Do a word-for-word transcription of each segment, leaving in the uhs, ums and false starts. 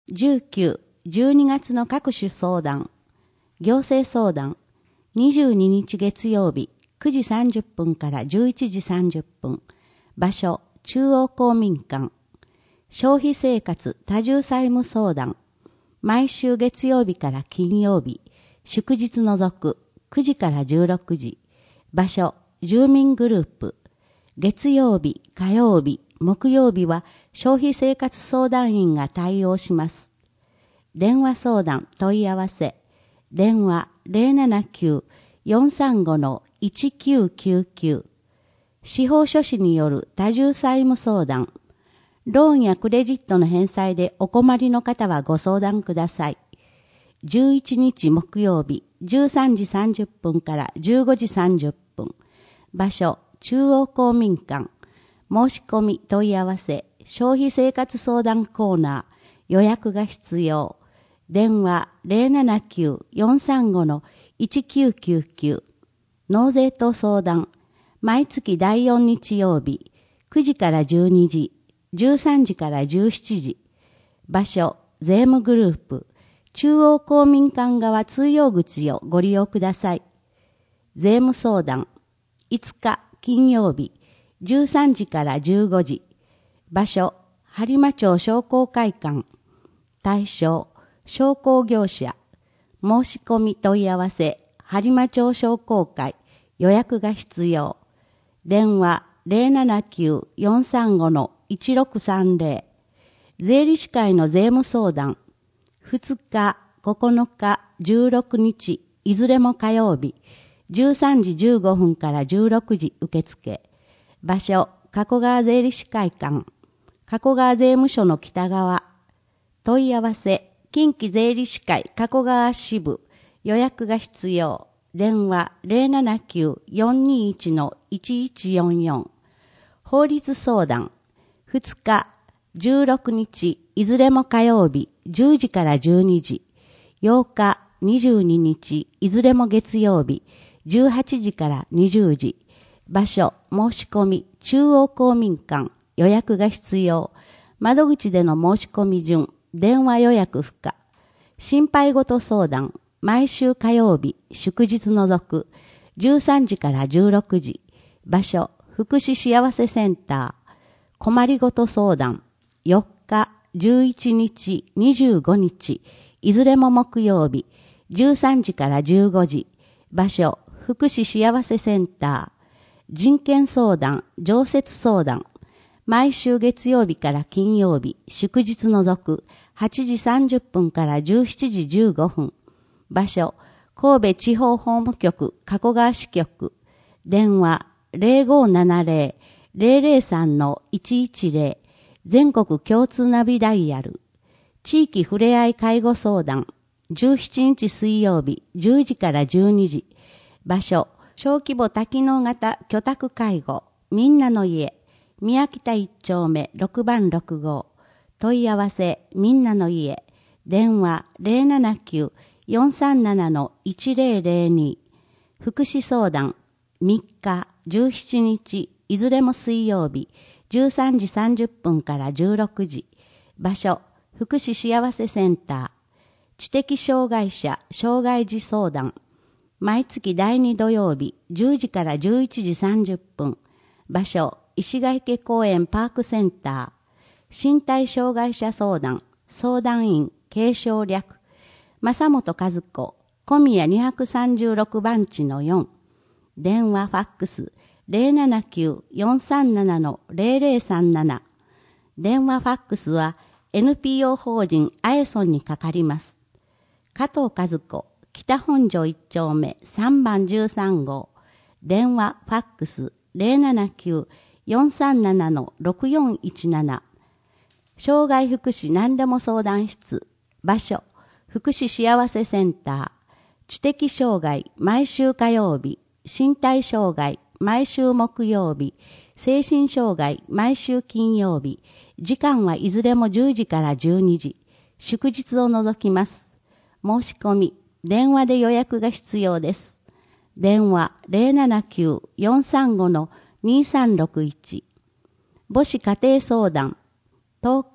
じゅうく、じゅうにがつの各種相談、行政相談、にじゅうににち月曜日、くじさんじゅっぷんからじゅういちじさんじゅっぷん、場所、中央公民館、消費生活多重債務相談、毎週月曜日から金曜日、祝日除くくじからじゅうろくじ、場所、住民グループ、月曜日、火曜日、木曜日は消費生活相談員が対応します。電話相談問い合わせ、電話 ゼロななきゅう よんさんご いちきゅうきゅうきゅう、司法書士による多重債務相談、ローンやクレジットの返済でお困りの方はご相談ください。じゅういちにち木曜日、じゅうさんじさんじゅっぷんからじゅうごじさんじゅっぷん、場所、中央公民館、申し込み問い合わせ、消費生活相談コーナー、予約が必要。電話 ゼロななきゅう よんさんご いちきゅうきゅうきゅう。納税等相談、毎月だいよん日曜日、くじからじゅうにじ、じゅうさんじからじゅうしちじ。場所、税務グループ、中央公民館側通用口をご利用ください。税務相談、いつか金曜日、じゅうさんじからじゅうごじ。場所、播磨町商工会館。対象、商工業者。申し込み問い合わせ、播磨町商工会。予約が必要。電話 ゼロななきゅう よんさんご いちろくさんぜろ。税理士会の税務相談。ふつか、ここのか、じゅうろくにち、いずれも火曜日。じゅうさんじじゅうごふんからじゅうろくじ受付。場所、加古川税理士会館。加古川税務署の北側。問い合わせ、近畿税理士会加古川支部。予約が必要。電話 ゼロななきゅう よんにいち いちいちよんよん。法律相談。ふつか、じゅうろくにち、いずれも火曜日、じゅうじからじゅうにじ。ようか、にじゅうににち、いずれも月曜日、じゅうはちじからにじゅうじ。場所、申し込み、中央公民館、予約が必要。窓口での申し込み順、電話予約不可。心配事相談、毎週火曜日、祝日除く、じゅうさんじからじゅうろくじ。場所、福祉幸せセンター。困りごと相談、よっか、じゅういちにち、にじゅうごにち、いずれも木曜日、じゅうさんじからじゅうごじ。場所、福祉幸せセンター。人権相談、常設相談。毎週月曜日から金曜日、祝日除く、はちじさんじゅっぷんからじゅうしちじじゅうごふん。場所、神戸地方法務局加古川支局。電話、ゼロごななゼロ ゼロゼロさん いちいちゼロ。全国共通ナビダイヤル。地域ふれあい介護相談。じゅうしちにち水曜日、じゅうじからじゅうにじ。場所、小規模多機能型居宅介護。みんなの家。宮北一丁目ろくばんろくごう。問い合わせ、みんなの家。電話 ゼロななきゅう よんさんなな いちゼロゼロに。福祉相談。みっか、じゅうしちにち、いずれも水曜日、じゅうさんじさんじゅっぷんからじゅうろくじ。場所、福祉幸せセンター。知的障害者、障害児相談。毎月だいに土曜日、じゅうじからじゅういちじさんじゅっぷん。場所、石ヶ池公園パークセンター。身体障害者相談。相談員、継承略。正本和子、小宮にひゃくさんじゅうろくばんちのよん。電話ファックス、ゼロななきゅう よんさんなな ゼロゼロさんなな。電話ファックスは エヌピーオー 法人アエソンにかかります。加藤和子、北本庄一丁目さんばんじゅうさんごう。電話ファックス ゼロななきゅう よんさんなな ろくよんいちなな。障害福祉何でも相談室。場所、福祉幸せセンター。知的障害毎週火曜日。身体障害毎週木曜日。精神障害毎週金曜日。時間はいずれもじゅうじからじゅうにじ。祝日を除きます。申し込み、電話で予約が必要です。電話 ゼロななきゅう よんさんご にさんろくいち。母子家庭相談。とおか、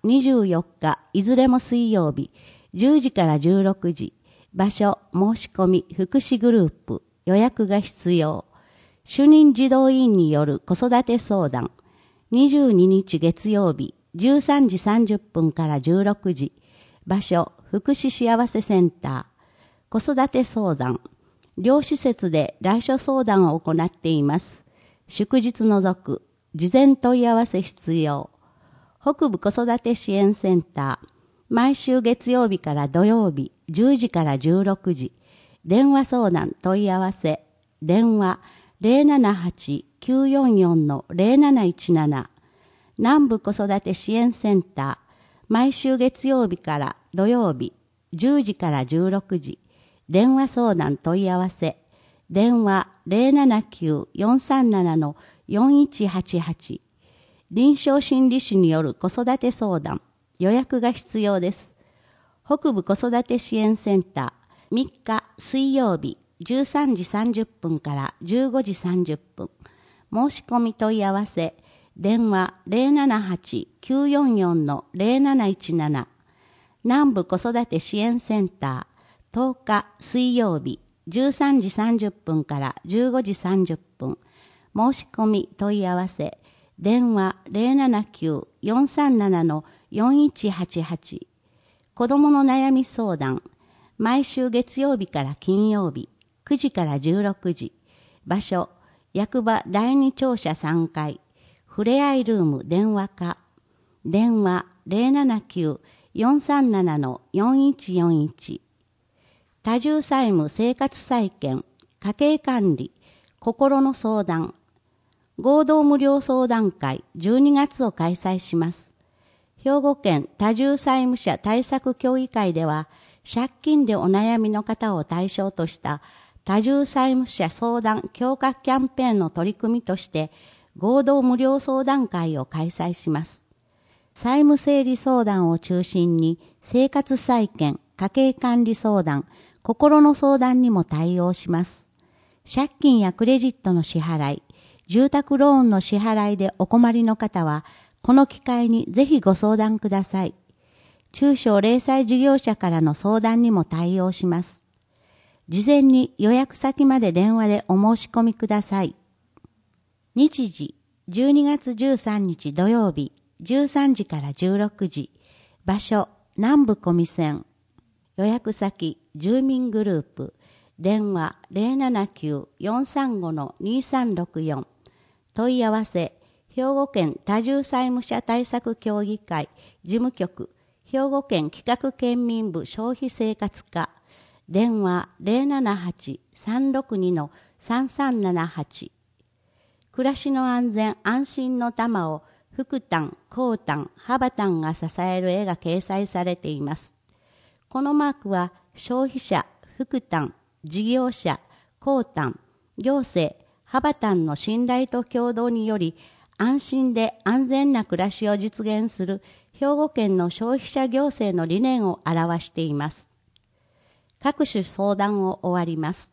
にじゅうよっか、いずれも水曜日、じゅうじからじゅうろくじ。場所、申し込み、福祉グループ、予約が必要。主任児童委員による子育て相談。にじゅうににち月曜日、じゅうさんじさんじゅっぷんからじゅうろくじ。場所、福祉幸せセンター。子育て相談。両施設で来所相談を行っています。祝日除く、事前問い合わせ必要。北部子育て支援センター。毎週月曜日から土曜日、じゅうじからじゅうろくじ。電話相談問い合わせ。電話 ゼロななはち きゅうよんよん ゼロなないちなな。南部子育て支援センター。毎週月曜日から土曜日、じゅうじからじゅうろくじ。電話相談問い合わせ。電話 ゼロななきゅう よんさんなな よんいちはちはち。臨床心理士による子育て相談。予約が必要です。北部子育て支援センター。みっか水曜日、じゅうさんじさんじゅっぷんからじゅうごじさんじゅっぷん。申し込み問い合わせ。電話 ゼロななはち きゅうよんよん ゼロなないちなな。南部子育て支援センター。とおか水曜日、じゅうさんじさんじゅっぷんからじゅうごじさんじゅっぷん。申し込み問い合わせ。電話 ゼロななきゅう よんさんなな よんいちはちはち。子どもの悩み相談。毎週月曜日から金曜日、くじからじゅうろくじ。場所、役場だいに庁舎さんかい。ふれあいルーム電話課。電話 ゼロななきゅう よんさんなな よんいちよんいち。多重債務生活再建、家計管理、心の相談。合同無料相談会じゅうにがつを開催します。兵庫県多重債務者対策協議会では、借金でお悩みの方を対象とした多重債務者相談強化キャンペーンの取り組みとして、合同無料相談会を開催します。債務整理相談を中心に、生活再建、家計管理相談、心の相談にも対応します。借金やクレジットの支払い、住宅ローンの支払いでお困りの方は、この機会にぜひご相談ください。中小零細事業者からの相談にも対応します。事前に予約先まで電話でお申し込みください。日時、じゅうにがつじゅうさんにち土曜日、じゅうさんじからじゅうろくじ。場所、南部小見線。予約先、住民グループ。電話 ゼロななきゅう よんさんご にさんろくよん。問い合わせ、兵庫県多重債務者対策協議会事務局、兵庫県企画県民部消費生活課。電話 ゼロななはち さんろくに さんさんななはち。暮らしの安全安心の玉を福丹、高丹、幅丹が支える絵が掲載されています。このマークは消費者、福丹、事業者、高丹、行政、幅丹の信頼と協働により安心で安全な暮らしを実現する兵庫県の消費者行政の理念を表しています。各種相談を終わります。